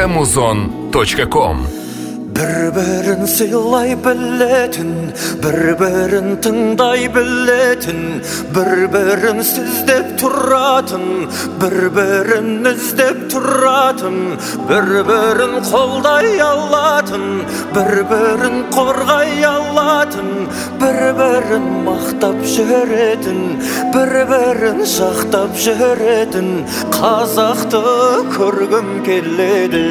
muzon.com. Bir-birin sıylay biletin, bir-birin tınday biletin, bir-birin sizdep turratın, bir-birin izdep turratın, bir-birin kolday allatın, bir-birin korgay allatın, bir-birin maqtap şöhretin, bir-birin şaqtap şöhretin, Qazaqты көрgüm keledi.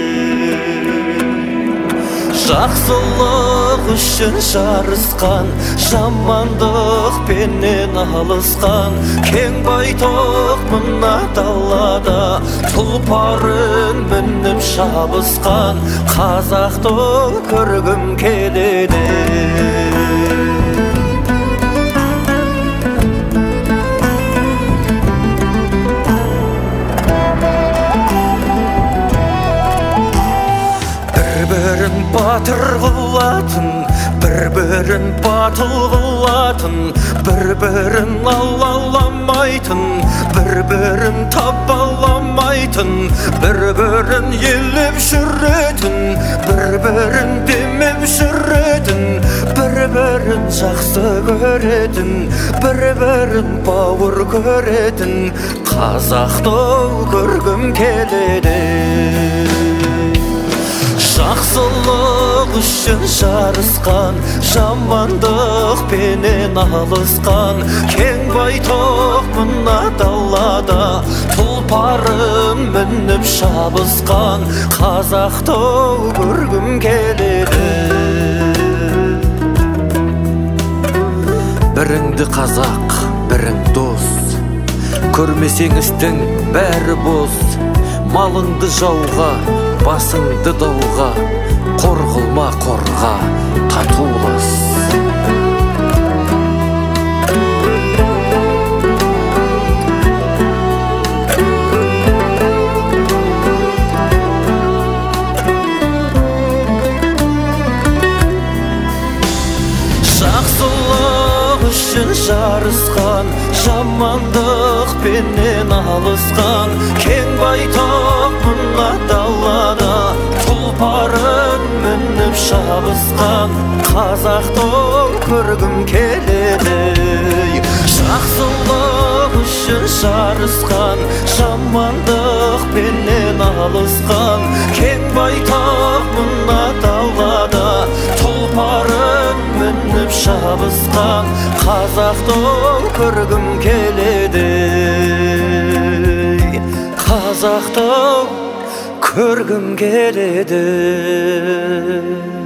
Жақсылық үшін жарысқан, жамандық пенен алысқан, кең байтақ мына далада тұлпарын мініп шабысқан, Қазақты көргім келеді. Bir-birin batır qılatın, bir-birin batıl qılatın, bir-birin allalamaytın, bir-birin tabbalamaytın, bir-birin yelip şürretin, bir-birin demep şürretin, bir-birin жақсы көретін, bir-birin бауыр көретін, Қазақты көргім келеді. Жақсылық үшін жарысқан, жамандық пенен алысқан, кең байтақ мына далада тұлпарын мініп шабысқан, Қазақты көргім келеді. Біріңді қазақ, бірің дос, көрмесеңіздің бәрі бос. Малыңды жауға, басыңды дауға, қор қылма қорға, татулас. Жақсылық үшін жарысқан, жамандық пенен алысқан, кең байтақ мына далада тұлпарын мініп шабысқан, Қазақты көргім келеді. Жақсылық үшін жарысқан, жамандық пенен алысқан, кең байтақ мына далада тұлпарын мініп шабысқан, Қазақты көргім келеді. Қазақты көргім келеді.